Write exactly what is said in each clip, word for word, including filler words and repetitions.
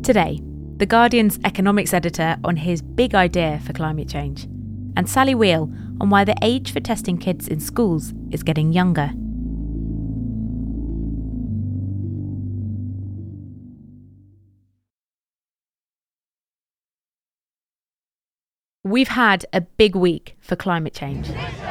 Today, The Guardian's economics editor on his big idea for climate change, and Sally Wheel on why the age for testing kids in schools is getting younger. We've had a big week for climate change.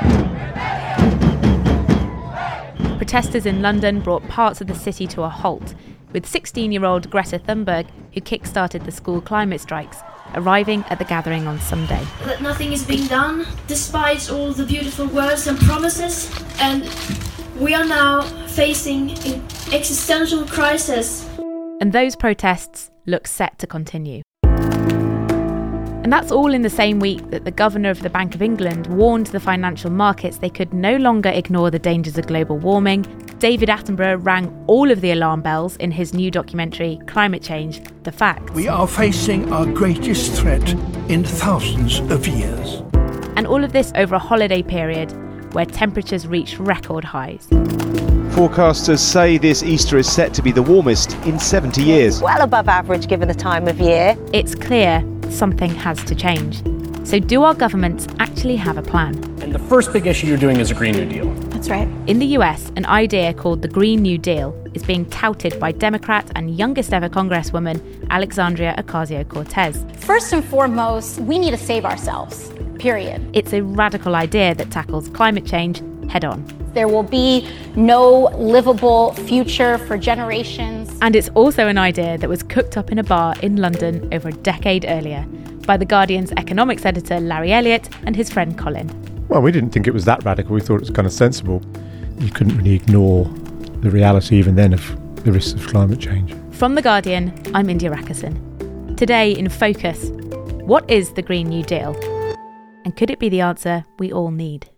Protesters in London brought parts of the city to a halt, with sixteen-year-old Greta Thunberg, who kick-started the school climate strikes, arriving at the gathering on Sunday. That nothing is being done, despite all the beautiful words and promises, and we are now facing an existential crisis. And those protests look set to continue. And that's all in the same week that the governor of the Bank of England warned the financial markets they could no longer ignore the dangers of global warming. David Attenborough rang all of the alarm bells in his new documentary, Climate Change, The Facts. We are facing our greatest threat in thousands of years. And all of this over a holiday period where temperatures reach record highs. Forecasters say this Easter is set to be the warmest in seventy years. Well above average given the time of year. It's clear something has to change. So do our governments actually have a plan? And the first big issue you're doing is a Green New Deal. That's right. In the U S, an idea called the Green New Deal is being touted by Democrat and youngest ever Congresswoman Alexandria Ocasio-Cortez. First and foremost, we need to save ourselves, period. It's a radical idea that tackles climate change head on. There will be no livable future for generations. And it's also an idea that was cooked up in a bar in London over a decade earlier by The Guardian's economics editor Larry Elliott and his friend Colin. Well, we didn't think it was that radical. We thought it was kind of sensible. You couldn't really ignore the reality even then of the risks of climate change. From The Guardian, I'm India Rakison. Today in Focus, what is the Green New Deal? And could it be the answer we all need?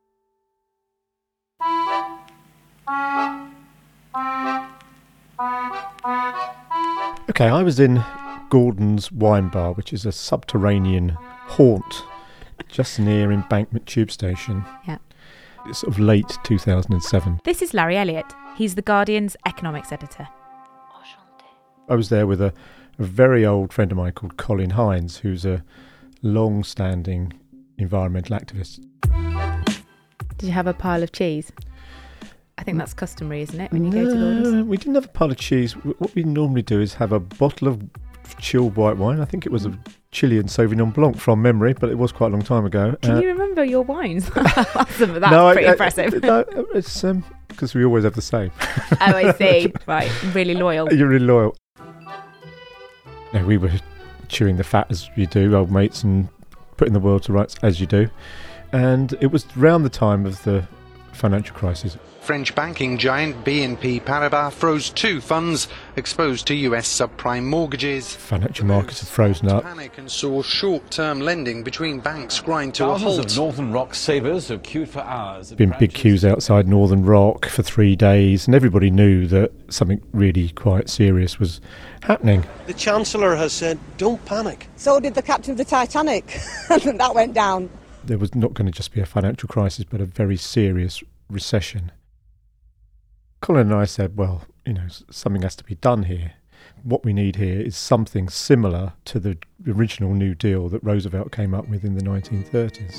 Okay, I was in Gordon's Wine Bar, which is a subterranean haunt just near Embankment Tube Station. Yeah. It's sort of late two thousand seven. This is Larry Elliott. He's The Guardian's economics editor. I was there with a, a very old friend of mine called Colin Hines, who's a long-standing environmental activist. Did you have a pile of cheese? I think that's customary, isn't it, when you no, go to Gordon's? We didn't have a pile of cheese. What we normally do is have a bottle of chilled white wine. I think it was a Chilean Sauvignon Blanc from memory, but it was quite a long time ago. Can uh, you remember your wines? that's that's no, pretty I, impressive. I, no, it's um, because we always have the same. Oh, I see. Right, really loyal. You're really loyal. No, we were chewing the fat as you do, old mates, and putting the world to rights as you do. And it was around the time of the financial crisis. French banking giant B N P Paribas froze two funds exposed to U S subprime mortgages. Financial markets have frozen up. Panic and saw short-term lending between banks grind to Thousands a halt. of Northern Rock savers have queued for hours. Been big queues outside Northern Rock for three days, and everybody knew that something really quite serious was happening. The Chancellor has said, don't panic. So did the captain of the Titanic, and that went down. There was not going to just be a financial crisis, but a very serious recession. Colin and I said, well, you know, something has to be done here. What we need here is something similar to the original New Deal that Roosevelt came up with in the nineteen thirties.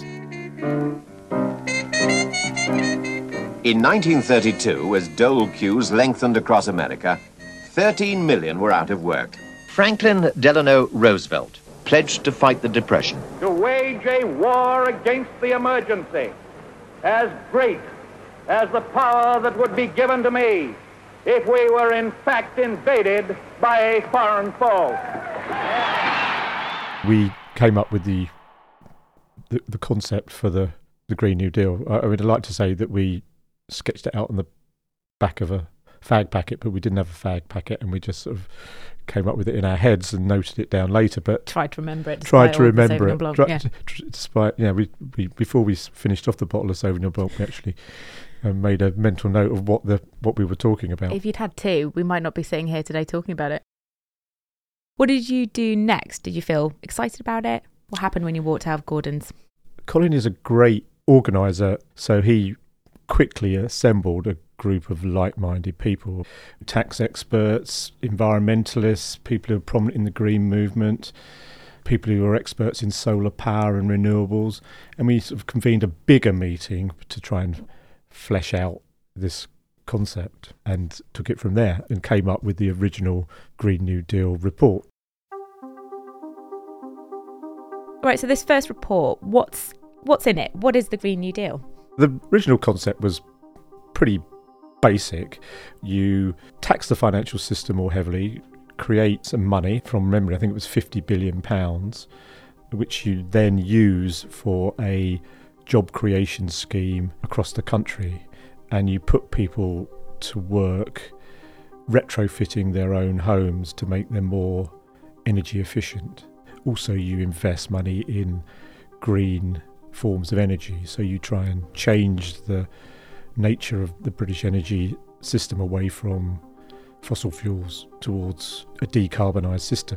In nineteen thirty-two, as dole queues lengthened across America, thirteen million were out of work. Franklin Delano Roosevelt pledged to fight the Depression. To wage a war against the emergency as great as the power that would be given to me if we were in fact invaded by a foreign foe. We came up with the the, the concept for the, the Green New Deal. I, I would like to say that we sketched it out on the back of a fag packet, but we didn't have a fag packet, and we just sort of came up with it in our heads and noted it down later. But tried to remember it. Tried to remember it. Blanc, Tri- yeah. t- despite, yeah, we, we before we finished off the bottle of Sauvignon Blanc, we actually uh, made a mental note of what the what we were talking about. If you'd had two, we might not be sitting here today talking about it. What did you do next? Did you feel excited about it? What happened when you walked out of Gordon's? Colin is a great organiser, so he quickly assembled a group of like-minded people, tax experts, environmentalists, people who are prominent in the green movement, people who are experts in solar power and renewables. And we sort of convened a bigger meeting to try and flesh out this concept and took it from there and came up with the original Green New Deal report. Right, so this first report, what's what's in it? What is the Green New Deal? The original concept was pretty basic. You tax the financial system more heavily, create some money from memory, I think it was fifty billion pounds, which you then use for a job creation scheme across the country. And you put people to work retrofitting their own homes to make them more energy efficient. Also, you invest money in green forms of energy. So you try and change the nature of the British energy system away from fossil fuels towards a decarbonised system.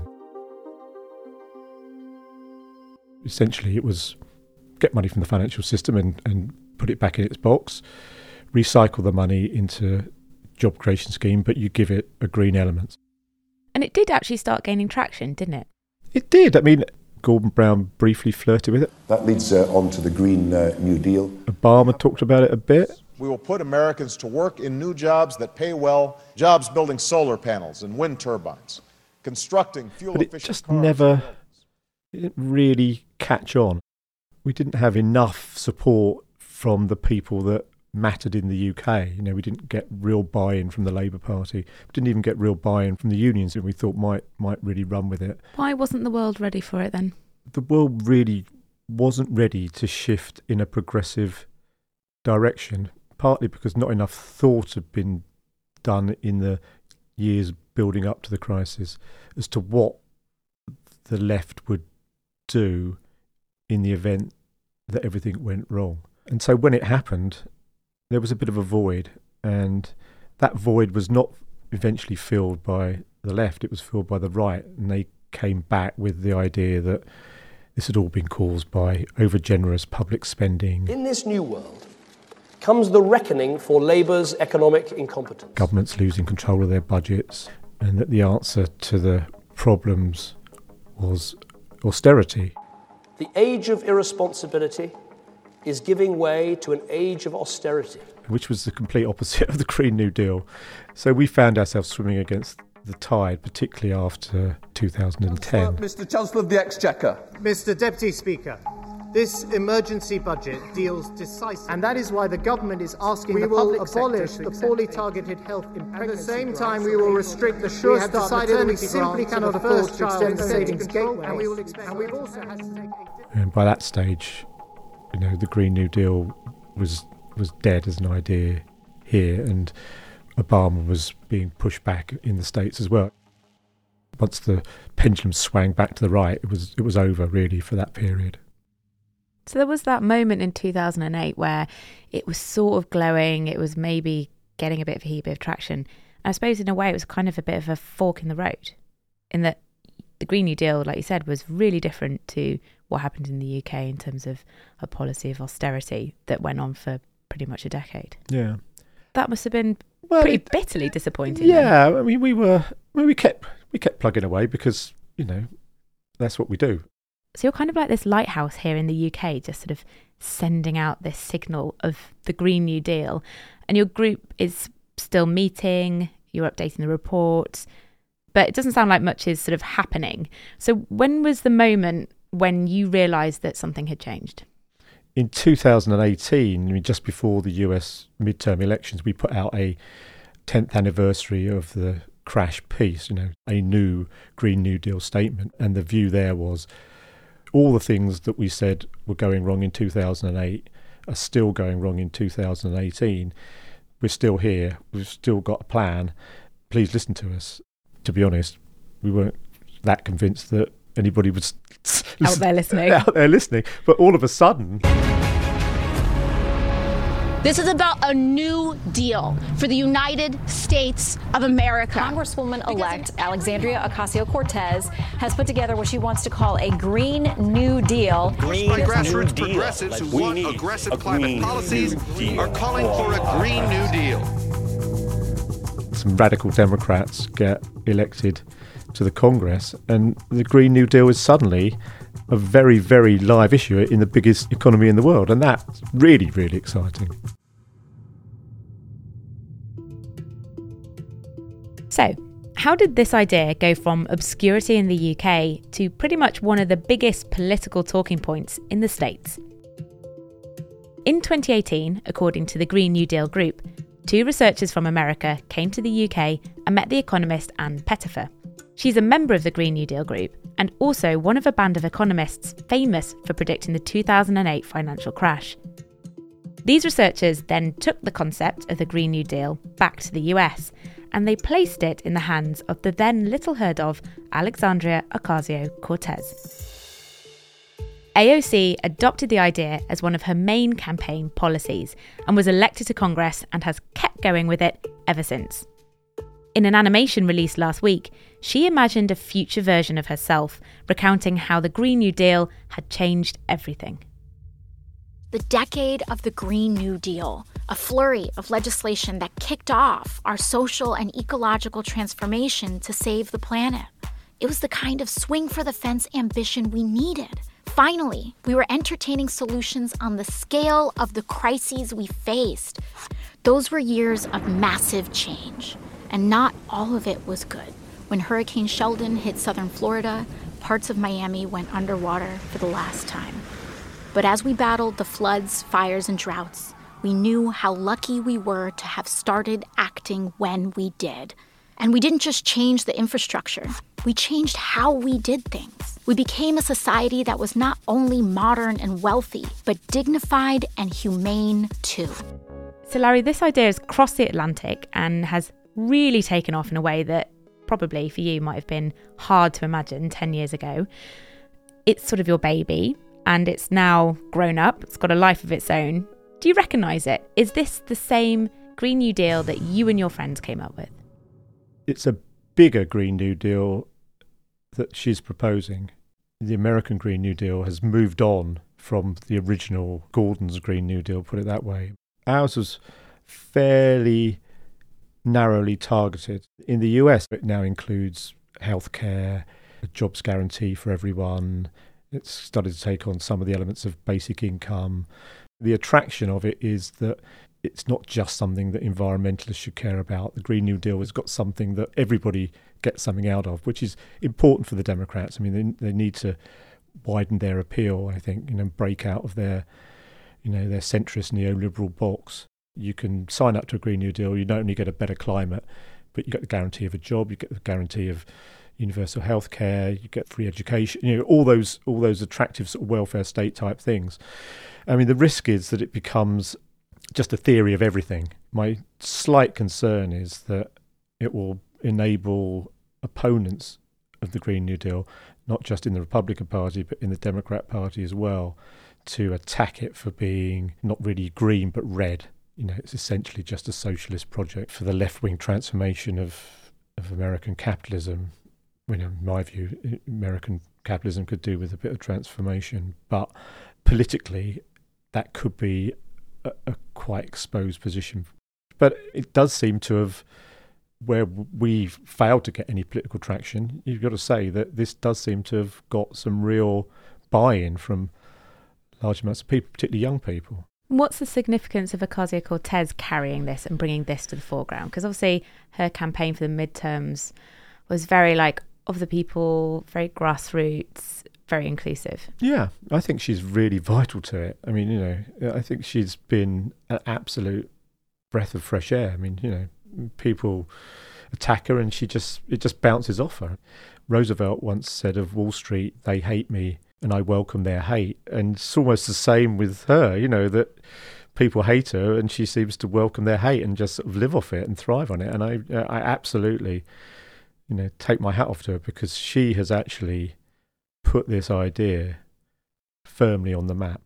Essentially, it was get money from the financial system and, and put it back in its box, recycle the money into job creation scheme, but you give it a green element. And it did actually start gaining traction, didn't it? It did. I mean, Gordon Brown briefly flirted with it. That leads uh, on to the Green uh, New Deal. Obama talked about it a bit. We will put Americans to work in new jobs that pay well, jobs building solar panels and wind turbines, constructing fuel-efficient cars. But it just never, it didn't really catch on. We didn't have enough support from the people that mattered in the U K. You know, we didn't get real buy-in from the Labour Party. We didn't even get real buy-in from the unions that we thought might might really run with it. Why wasn't the world ready for it then? The world really wasn't ready to shift in a progressive direction, partly because not enough thought had been done in the years building up to the crisis as to what the left would do in the event that everything went wrong. And so when it happened, there was a bit of a void, and that void was not eventually filled by the left, it was filled by the right, and they came back with the idea that this had all been caused by over-generous public spending. In this new world comes the reckoning for Labour's economic incompetence. Governments losing control of their budgets, and that the answer to the problems was austerity. The age of irresponsibility is giving way to an age of austerity. Which was the complete opposite of the Green New Deal. So we found ourselves swimming against the tide, particularly after two thousand ten. Mister Chancellor of the Exchequer. Mister Deputy Speaker, this emergency budget deals decisively, and that is why the government is asking we the public sector to abolish the poorly targeted health in pregnancy. At the same time, we will restrict the Sure Start maternity we simply cannot afford to extend savings gateway, and we will expect. And we've also had to take. And by that stage, you know, the Green New Deal was was dead as an idea here, and Obama was being pushed back in the States as well. Once the pendulum swang back to the right, it was it was over really for that period. So there was that moment in two thousand eight where it was sort of glowing, it was maybe getting a bit of a heat, bit of traction. And I suppose in a way it was kind of a bit of a fork in the road, in that the Green New Deal, like you said, was really different to what happened in the U K in terms of a policy of austerity that went on for pretty much a decade. Yeah. That must have been well, pretty it, bitterly disappointing. Yeah, then. I mean, we were, I mean, we kept we kept plugging away because, you know, that's what we do. So you're kind of like this lighthouse here in the U K, just sort of sending out this signal of the Green New Deal. And your group is still meeting, you're updating the reports, but it doesn't sound like much is sort of happening. So when was the moment when you realised that something had changed? In two thousand eighteen, I mean, just before the U S midterm elections, we put out a tenth anniversary of the crash piece, you know, a new Green New Deal statement. And the view there was all the things that we said were going wrong in two thousand eight are still going wrong in two thousand eighteen. We're still here. We've still got a plan. Please listen to us. To be honest, we weren't that convinced that anybody was out there listening. out there listening. But all of a sudden... This is about a new deal for the United States of America. Congresswoman-elect Alexandria Ocasio-Cortez has put together what she wants to call a Green New Deal. Green grassroots progressives who want aggressive climate policies are calling for a Green New Deal. some radical Democrats get elected to the Congress, and the Green New Deal is suddenly a very, very live issue in the biggest economy in the world, and that's really, really exciting. So, how did this idea go from obscurity in the U K to pretty much one of the biggest political talking points in the States? In twenty eighteen, according to the Green New Deal Group, two researchers from America came to the U K and met the economist Ann Pettifer. She's a member of the Green New Deal Group and also one of a band of economists famous for predicting the two thousand eight financial crash. These researchers then took the concept of the Green New Deal back to the U S and they placed it in the hands of the then little heard of Alexandria Ocasio-Cortez. A O C adopted the idea as one of her main campaign policies and was elected to Congress and has kept going with it ever since. In an animation released last week, she imagined a future version of herself, recounting how the Green New Deal had changed everything. The decade of the Green New Deal, a flurry of legislation that kicked off our social and ecological transformation to save the planet. It was the kind of swing-for-the-fence ambition we needed. Finally, we were entertaining solutions on the scale of the crises we faced. Those were years of massive change, and not all of it was good. When Hurricane Sheldon hit southern Florida, parts of Miami went underwater for the last time. But as we battled the floods, fires, and droughts, we knew how lucky we were to have started acting when we did. And we didn't just change the infrastructure, we changed how we did things. We became a society that was not only modern and wealthy, but dignified and humane too. So Larry, this idea has crossed the Atlantic and has really taken off in a way that probably for you might have been hard to imagine ten years ago. It's sort of your baby and it's now grown up, it's got a life of its own. Do you recognise it? Is this the same Green New Deal that you and your friends came up with? It's a bigger Green New Deal that she's proposing. The American Green New Deal has moved on from the original Gordon's Green New Deal, put it that way. Ours was fairly narrowly targeted. In the U S, it now includes healthcare, a jobs guarantee for everyone. It's started to take on some of the elements of basic income. The attraction of it is that it's not just something that environmentalists should care about. The Green New Deal has got something that everybody gets something out of, which is important for the Democrats. I mean, they, they need to widen their appeal, I think, you know, break out of their, you know, their centrist neoliberal box. You can sign up to a Green New Deal, you not only get a better climate, but you get the guarantee of a job, you get the guarantee of universal health care, you get free education, you know, all those all those attractive sort of welfare state type things. I mean, the risk is that it becomes just a theory of everything. My slight concern is that it will enable opponents of the Green New Deal, not just in the Republican Party, but in the Democrat Party as well, to attack it for being not really green, but red. You know, it's essentially just a socialist project for the left-wing transformation of, of American capitalism. You know, in my view, American capitalism could do with a bit of transformation, but politically, that could be a, a quite exposed position. But it does seem to have, where we've failed to get any political traction, you've got to say that this does seem to have got some real buy-in from large amounts of people, particularly young people. What's the significance of Ocasio-Cortez carrying this and bringing this to the foreground? Because obviously her campaign for the midterms was very like of the people, very grassroots, very inclusive. Yeah, I think she's really vital to it. I mean, you know, I think she's been an absolute breath of fresh air. I mean, you know, people attack her and she just, it just bounces off her. Roosevelt once said of Wall Street, they hate me and I welcome their hate. And it's almost the same with her, you know, that people hate her and she seems to welcome their hate and just sort of live off it and thrive on it. And I, I absolutely, you know, take my hat off to her because she has actually put this idea firmly on the map.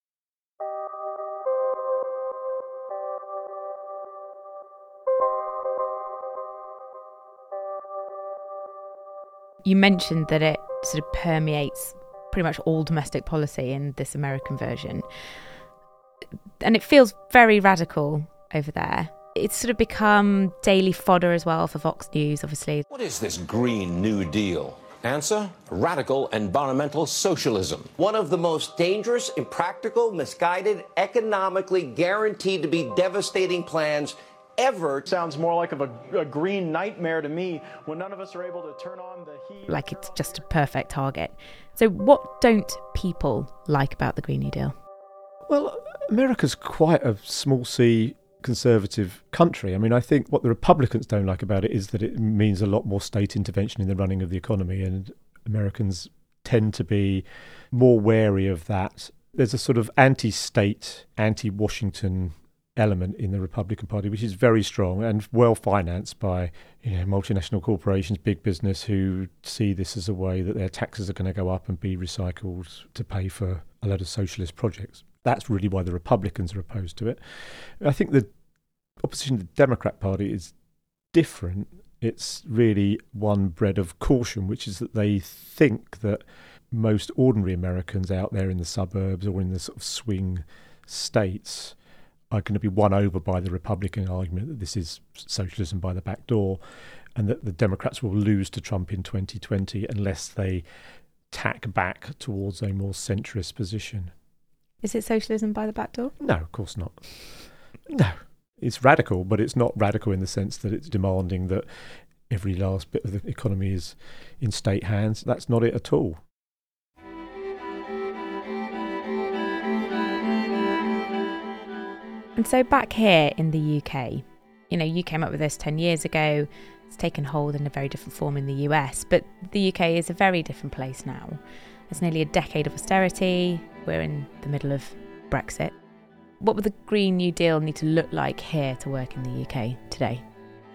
You mentioned that it sort of permeates pretty much all domestic policy in this American version. And it feels very radical over there. It's sort of become daily fodder as well for Fox News, obviously. What is this Green New Deal? Answer, radical environmental socialism. One of the most dangerous, impractical, misguided, economically guaranteed to be devastating plans ever. Sounds more like of a, a green nightmare to me when none of us are able to turn on the heat. Like it's just a perfect target. So what don't people like about the Green New Deal? Well, America's quite a small c conservative country. I mean, I think what the Republicans don't like about it is that it means a lot more state intervention in the running of the economy, and Americans tend to be more wary of that. There's a sort of anti-state, anti-Washington element in the Republican Party, which is very strong and well financed by, you know, multinational corporations, big business, who see this as a way that their taxes are going to go up and be recycled to pay for a lot of socialist projects. That's really why the Republicans are opposed to it. I think the opposition to the Democrat Party is different. It's really one bred of caution, which is that they think that most ordinary Americans out there in the suburbs or in the sort of swing states are going to be won over by the Republican argument that this is socialism by the back door, and that the Democrats will lose to Trump in twenty twenty unless they tack back towards a more centrist position. Is it socialism by the back door? No, of course not. No. It's radical, but it's not radical in the sense that it's demanding that every last bit of the economy is in state hands. That's not it at all. And so back here in the U K, you know, you came up with this ten years ago. It's taken hold in a very different form in the U S, but the U K is a very different place now. There's nearly a decade of austerity. We're in the middle of Brexit. What would the Green New Deal need to look like here to work in the U K today?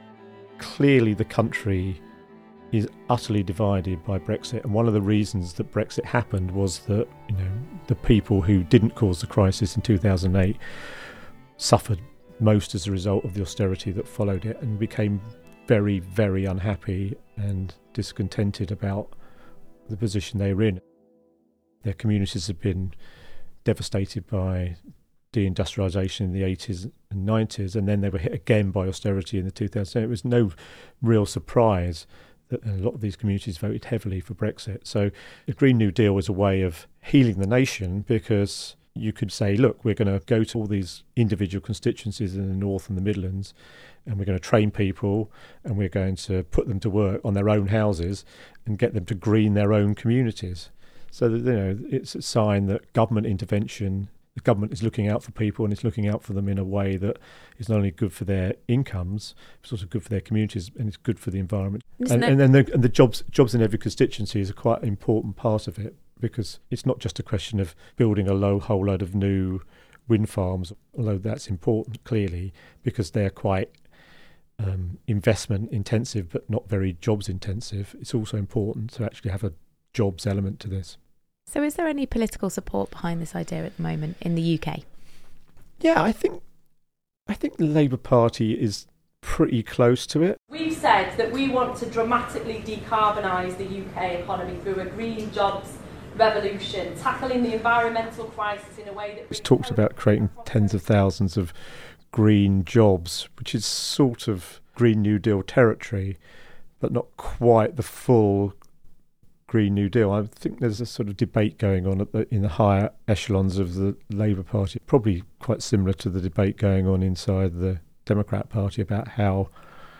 Clearly the country is utterly divided by Brexit, and one of the reasons that Brexit happened was that, you know, the people who didn't cause the crisis in two thousand eight suffered most as a result of the austerity that followed it, and became very, very unhappy and discontented about the position they were in. Their communities have been devastated by deindustrialisation in the eighties and nineties, and then they were hit again by austerity in the two thousands. It was no real surprise that a lot of these communities voted heavily for Brexit. So the Green New Deal was a way of healing the nation, because you could say, look, we're going to go to all these individual constituencies in the North and the Midlands, and we're going to train people, and we're going to put them to work on their own houses and get them to green their own communities. So that, you know, it's a sign that government intervention, the government is looking out for people, and it's looking out for them in a way that is not only good for their incomes, it's also good for their communities, and it's good for the environment. Isn't And, it- and then the, and the jobs jobs in every constituency is a quite important part of it, because it's not just a question of building a low, whole load of new wind farms, although that's important clearly, because they're quite um, investment intensive but not very jobs intensive. It's also important to actually have a jobs element to this. So is there any political support behind this idea at the moment in the U K? Yeah, I think I think the Labour Party is pretty close to it. We've said that we want to dramatically decarbonise the U K economy through a green jobs revolution, tackling the environmental crisis in a way that... It's talked about creating tens of thousands of green jobs, which is sort of Green New Deal territory, but not quite the full Green New Deal. I think there's a sort of debate going on at the, in the higher echelons of the Labour Party, probably quite similar to the debate going on inside the Democrat Party about how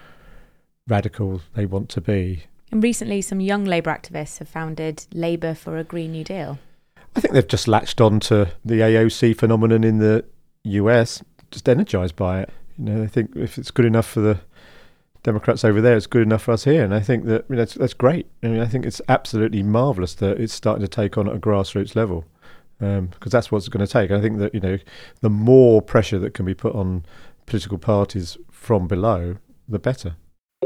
radical they want to be. And recently some young Labour activists have founded Labour for a Green New Deal. I think they've just latched on to the A O C phenomenon in the U S, just energised by it. You know, they think if it's good enough for the Democrats over there, it's good enough for us here. And I think that, you know, that's, that's great. I mean, I think it's absolutely marvellous that it's starting to take on at a grassroots level, um, because that's what it's going to take. I think that, you know, the more pressure that can be put on political parties from below, the better.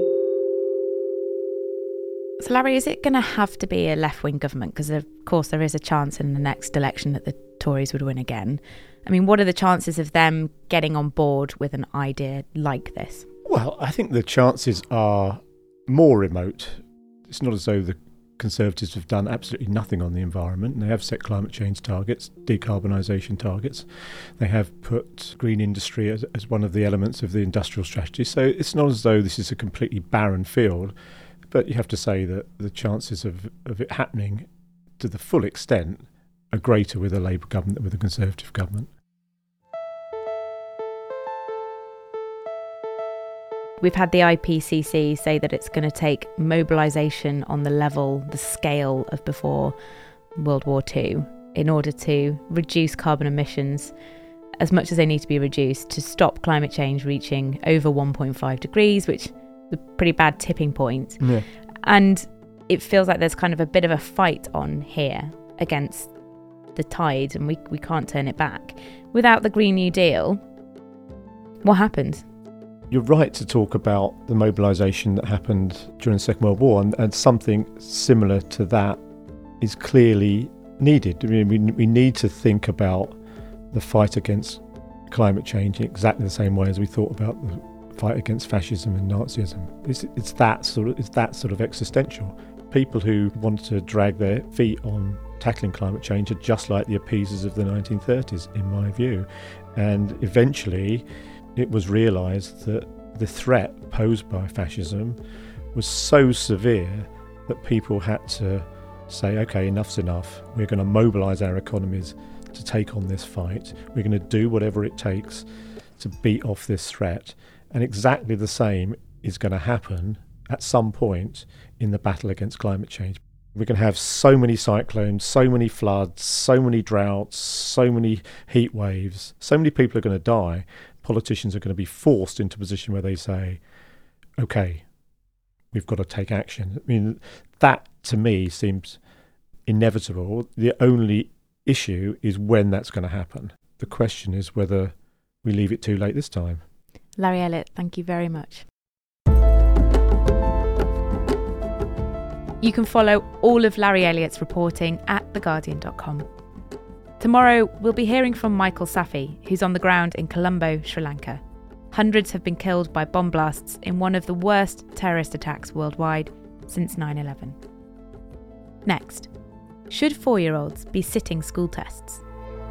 So Larry, is it going to have to be a left-wing government? Because of course there is a chance in the next election that the Tories would win again. I mean, what are the chances of them getting on board with an idea like this? Well, I think the chances are more remote. It's not as though the Conservatives have done absolutely nothing on the environment. They have set climate change targets, decarbonisation targets. They have put green industry as, as one of the elements of the industrial strategy. So it's not as though this is a completely barren field, but you have to say that the chances of, of it happening to the full extent are greater with a Labour government than with a Conservative government. We've had the I P C C say that it's going to take mobilisation on the level, the scale of before World War Two in order to reduce carbon emissions as much as they need to be reduced to stop climate change reaching over one point five degrees, which is a pretty bad tipping point. Yeah. And it feels like there's kind of a bit of a fight on here against the tide, and we, we can't turn it back. Without the Green New Deal, what happens? You're right to talk about the mobilisation that happened during the Second World War, and, and something similar to that is clearly needed. I mean, we, we need to think about the fight against climate change in exactly the same way as we thought about the fight against fascism and Nazism. It's, it's that sort of, it's that sort of existential. People who want to drag their feet on tackling climate change are just like the appeasers of the nineteen thirties, in my view. And eventually it was realised that the threat posed by fascism was so severe that people had to say, OK, enough's enough. We're going to mobilise our economies to take on this fight. We're going to do whatever it takes to beat off this threat. And exactly the same is going to happen at some point in the battle against climate change. We're going to have so many cyclones, so many floods, so many droughts, so many heat waves, so many people are going to die. Politicians are going to be forced into a position where they say, OK, we've got to take action. I mean, that to me seems inevitable. The only issue is when that's going to happen. The question is whether we leave it too late this time. Larry Elliott, thank you very much. You can follow all of Larry Elliott's reporting at the guardian dot com. Tomorrow, we'll be hearing from Michael Safi, who's on the ground in Colombo, Sri Lanka. Hundreds have been killed by bomb blasts in one of the worst terrorist attacks worldwide since nine eleven. Next, should four-year-olds be sitting school tests?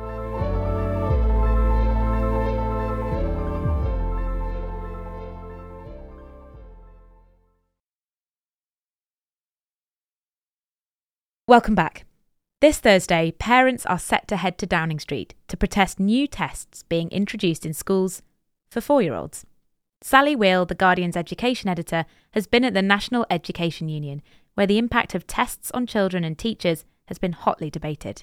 Welcome back. This Thursday, parents are set to head to Downing Street to protest new tests being introduced in schools for four-year-olds. Sally Wheel, The Guardian's education editor, has been at the National Education Union, where the impact of tests on children and teachers has been hotly debated.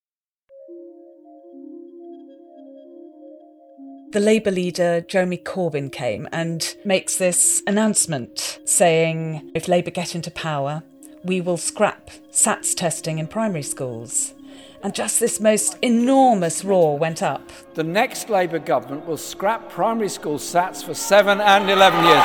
The Labour leader, Jeremy Corbyn, came and makes this announcement saying if Labour get into power, we will scrap SATS testing in primary schools. And just this most enormous roar went up. The next Labour government will scrap primary school SATs for seven and eleven years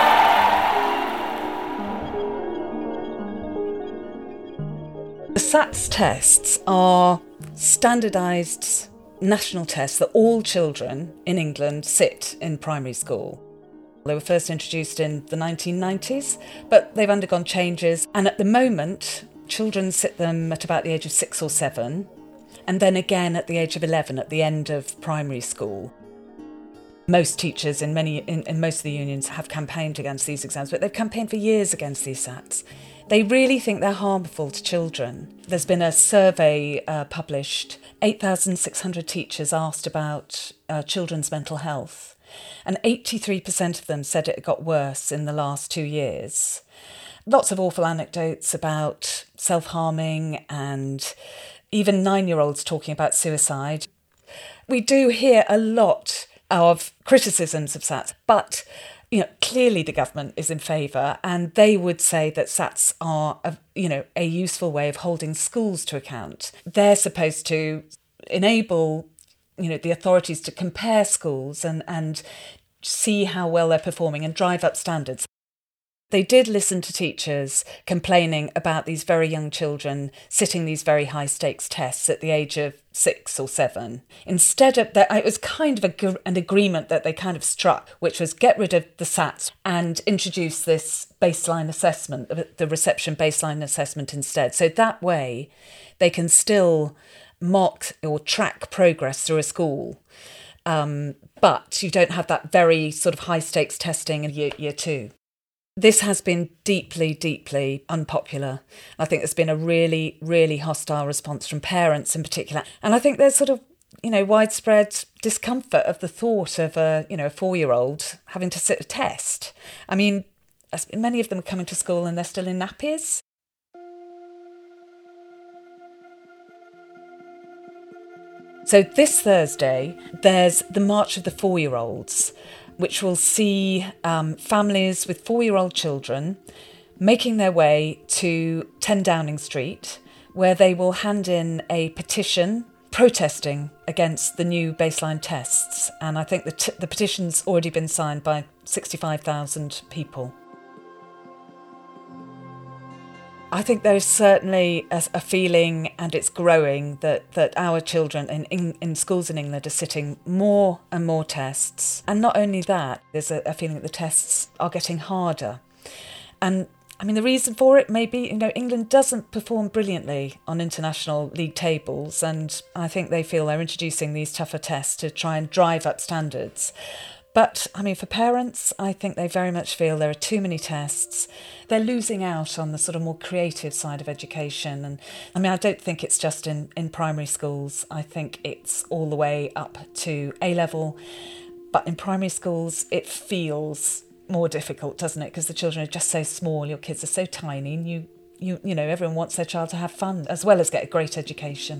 old. The SATS tests are standardised national tests that all children in England sit in primary school. They were first introduced in the nineteen nineties, but they've undergone changes. And at the moment, children sit them at about the age of six or seven, and then again at the age of eleven at the end of primary school. Most teachers in many in, in most of the unions have campaigned against these exams, but they've campaigned for years against these SATs. They really think they're harmful to children. There's been a survey uh, published, eight thousand six hundred teachers asked about uh, children's mental health. And eighty-three percent of them said it got worse in the last two years. Lots of awful anecdotes about self-harming and even nine-year-olds talking about suicide. We do hear a lot of criticisms of SATs, but you know, clearly the government is in favour, and they would say that SATs are a, you know, a useful way of holding schools to account. They're supposed to enable you know, the authorities to compare schools and, and see how well they're performing and drive up standards. They did listen to teachers complaining about these very young children sitting these very high stakes tests at the age of six or seven. Instead of that, it was kind of a, an agreement that they kind of struck, which was get rid of the S A Ts and introduce this baseline assessment, the reception baseline assessment instead. So that way they can still mock or track progress through a school. Um, but you don't have that very sort of high stakes testing in year, year two. This has been deeply, deeply unpopular. I think there's been a really, really hostile response from parents in particular. And I think there's sort of, you know, widespread discomfort of the thought of a, you know, a four-year-old having to sit a test. I mean, many of them are coming to school and they're still in nappies. So this Thursday, there's the March of the Four-Year-Olds, which will see um, families with four-year-old children making their way to ten Downing Street, where they will hand in a petition protesting against the new baseline tests. And I think the, t- the petition's already been signed by sixty-five thousand people. I think there is certainly a, a feeling, and it's growing, that, that our children in, in, in schools in England are sitting more and more tests. And not only that, there's a, a feeling that the tests are getting harder. And I mean, the reason for it may be, you know, England doesn't perform brilliantly on international league tables, and I think they feel they're introducing these tougher tests to try and drive up standards. But, I mean, for parents, I think they very much feel there are too many tests. They're losing out on the sort of more creative side of education. And, I mean, I don't think it's just in, in primary schools. I think it's all the way up to A-level. But in primary schools, it feels more difficult, doesn't it? Because the children are just so small, your kids are so tiny, and you, you, you know, everyone wants their child to have fun as well as get a great education.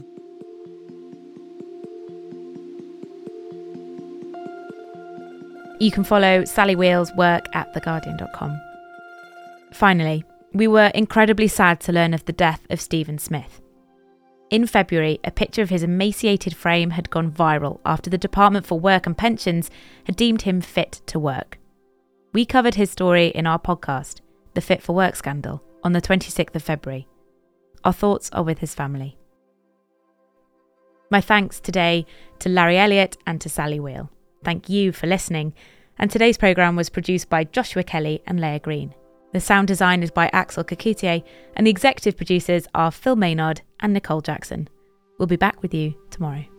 You can follow Sally Wheel's work at the guardian dot com. Finally, we were incredibly sad to learn of the death of Stephen Smith. In February, a picture of his emaciated frame had gone viral after the Department for Work and Pensions had deemed him fit to work. We covered his story in our podcast, The Fit for Work Scandal, on the twenty-sixth of February. Our thoughts are with his family. My thanks today to Larry Elliott and to Sally Wheel. Thank you for listening. And today's programme was produced by Joshua Kelly and Leah Green. The sound design is by Axel Kakutier, and the executive producers are Phil Maynard and Nicole Jackson. We'll be back with you tomorrow.